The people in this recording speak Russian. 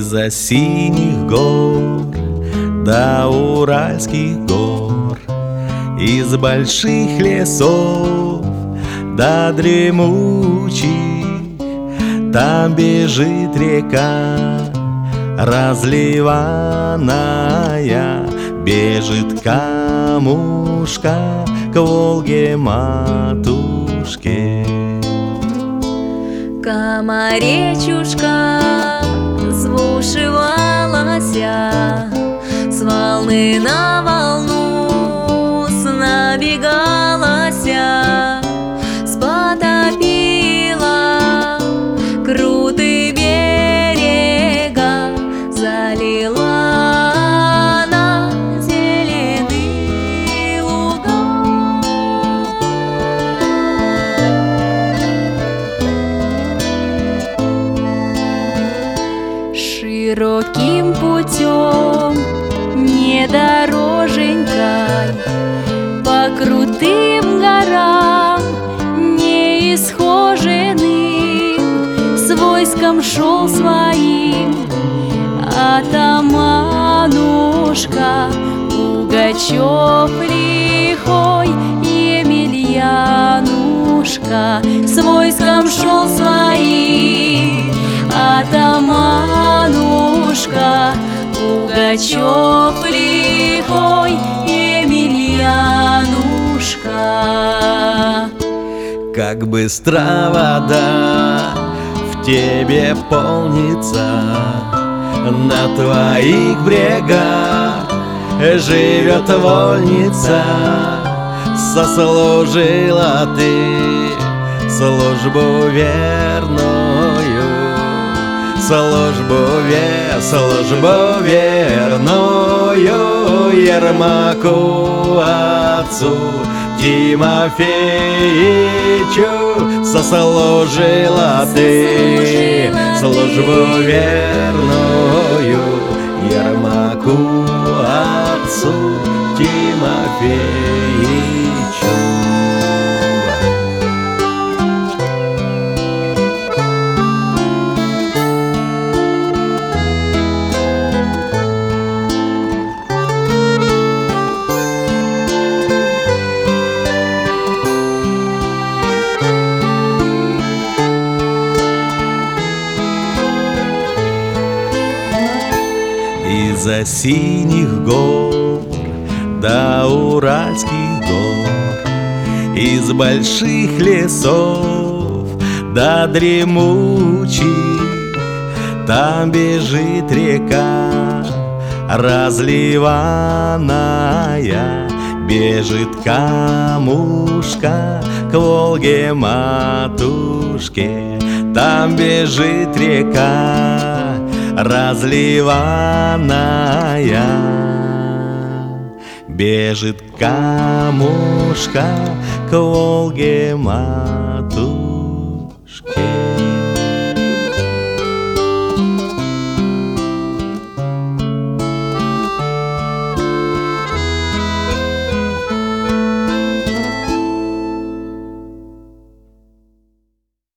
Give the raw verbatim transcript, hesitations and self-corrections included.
Из-за синих гор до уральских гор, из больших лесов до дремучих, там бежит река разливанная, бежит камушка к Волге матушке. Кама-речушка звушивалася, с волны на волну снабегалася, спотопила крутые берега, залила на зеленые луга. Широким путем, не дороженькой, по крутым горам неисхоженным, с войском шел своим атаманушка Пугачев лихой Емельянушка. С войском шел своим атаманушка Пугачев лихой Емельянушка. Как быстро вода в тебе полнится, на твоих брегах живет вольница. Сослужила ты службу верную, службу, ве, службу верную Ермаку отцу Тимофеичу. Сослужила ты службу верную Ермаку отцу Тимофеичу. Из-за синих гор до уральских гор, из больших лесов до дремучих, там бежит река разливанная, бежит камушка к Волге матушке. Там бежит река разливанная, бежит камушка к Волге матушке.